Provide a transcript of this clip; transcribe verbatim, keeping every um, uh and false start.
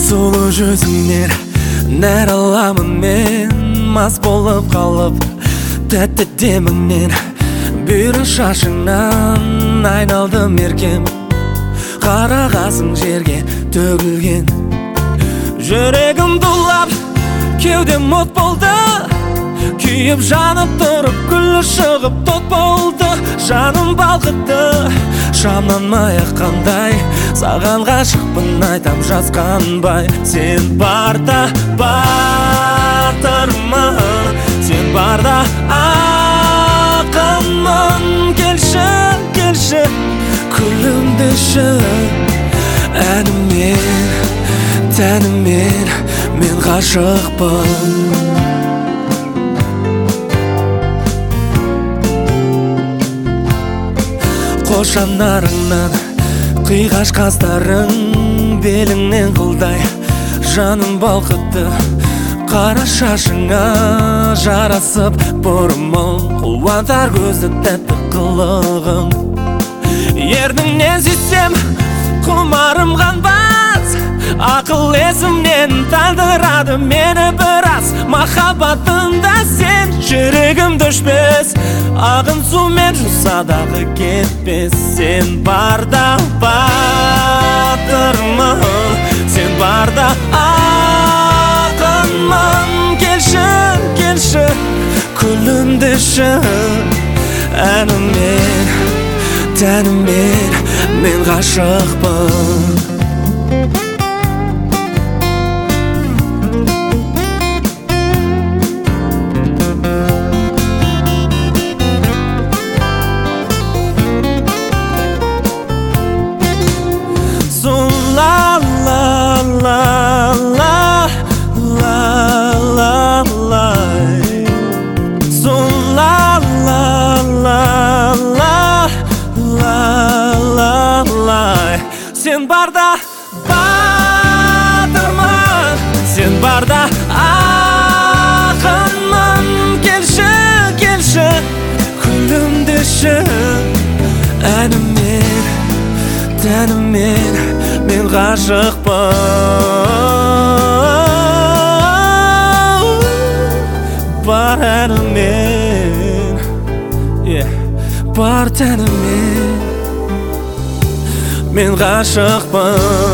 Сұлу жүзіңнен нәр аламын мен, мас болып қалып тәтті деміңнен. Бұйра шашыңнан айналдым еркем, қарағасың жерге төгілген. Жүрегім дулап, кеудем от болды, күйіп жанып тұрып күлі шығып тот болды. Жаным балқытты, шамнан маяқ қандай, саған ғашықпын айтам жасқанбай. Сен барда батырмын, сен барда ақынмын. Келші, келші, күлімдеші, әнімен, тәнімен мен ғашықпын. Қошанарыңнан қиғаш қастарың, беліңнен қылдай жаным балқытты. Қара шашыңа жарасып бұрымың, қуантар көзді тәтті қылығың. Ерніңнен сүйсем құмарым қанбас, ақыл есімнен тандырады мені біраз. Махаббатында сен жүрегімді өшпес, ағын сумен жуса дағы кетпес. Сен барда батырмын, сен барда ақынмын. Келші, келші, күлімдеші, әнімен, тәнімен мен ғашықпын. Сен барда батырмын, сен барда ақынмын. Келші, келші, күлімдеші, әнімен, тәнімен мен ғашықпын. Бар әнімен, бар тәнімен мен ғашықпын.